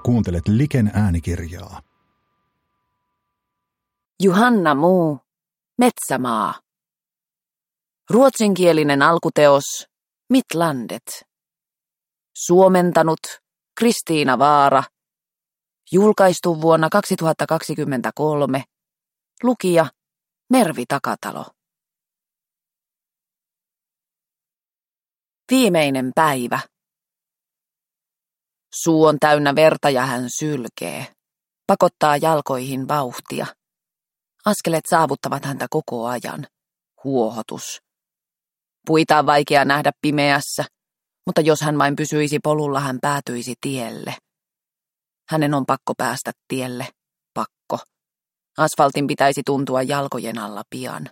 Kuuntelet Liken äänikirjaa. Johanna Muu, Metsämaa. Ruotsinkielinen alkuteos Mittlandet. Suomentanut Kristiina Vaara. Julkaistu vuonna 2023. Lukija Mervi Takatalo. Viimeinen päivä. Suu on täynnä verta ja hän sylkee. Pakottaa jalkoihin vauhtia. Askeleet saavuttavat häntä koko ajan. Huohotus. Puita on vaikea nähdä pimeässä, mutta jos hän vain pysyisi polulla, hän päätyisi tielle. Hänen on pakko päästä tielle. Pakko. Asfaltin pitäisi tuntua jalkojen alla pian.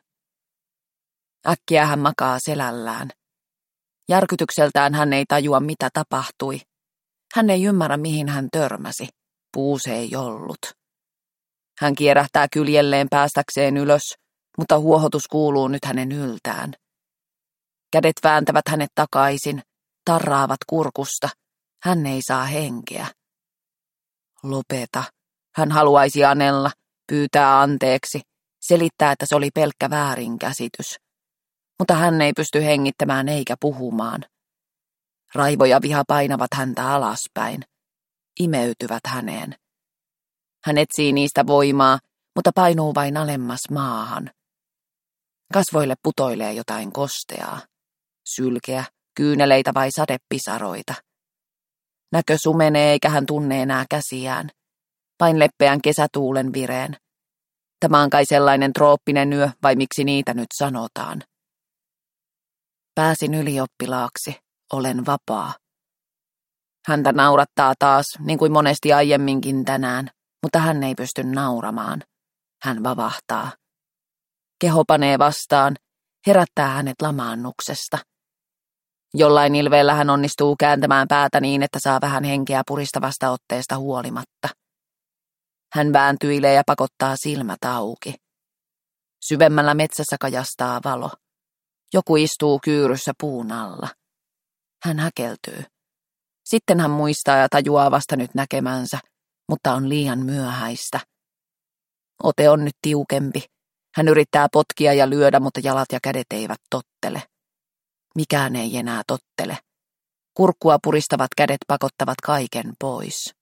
Äkkiä hän makaa selällään. Järkytykseltään hän ei tajua, mitä tapahtui. Hän ei ymmärrä, mihin hän törmäsi. Puu se ei ollut. Hän kierähtää kyljelleen päästäkseen ylös, mutta huohotus kuuluu nyt hänen yltään. Kädet vääntävät hänet takaisin, tarraavat kurkusta. Hän ei saa henkeä. Lopeta. Hän haluaisi anella, pyytää anteeksi, selittää, että se oli pelkkä väärinkäsitys. Mutta hän ei pysty hengittämään eikä puhumaan. Raivo ja viha painavat häntä alaspäin, imeytyvät häneen. Hän etsii niistä voimaa, mutta painuu vain alemmas maahan. Kasvoille putoilee jotain kosteaa. Sylkeä, kyyneleitä vai sadepisaroita. Näkö sumenee eikä hän tunne enää käsiään. Vain leppeän kesätuulen vireen. Tämä on kai sellainen trooppinen yö, vai miksi niitä nyt sanotaan. Pääsin ylioppilaaksi. Olen vapaa. Häntä naurattaa taas, niin kuin monesti aiemminkin tänään, mutta hän ei pysty nauramaan. Hän vavahtaa. Keho panee vastaan, herättää hänet lamaannuksesta. Jollain ilveellä hän onnistuu kääntämään päätä niin, että saa vähän henkeä puristavasta otteesta huolimatta. Hän vääntyilee ja pakottaa silmät auki. Syvemmällä metsässä kajastaa valo. Joku istuu kyyryssä puun alla. Hän häkeltyy. Sitten hän muistaa ja tajuaa vasta nyt näkemänsä, mutta on liian myöhäistä. Ote on nyt tiukempi. Hän yrittää potkia ja lyödä, mutta jalat ja kädet eivät tottele. Mikään ei enää tottele. Kurkkua puristavat kädet pakottavat kaiken pois.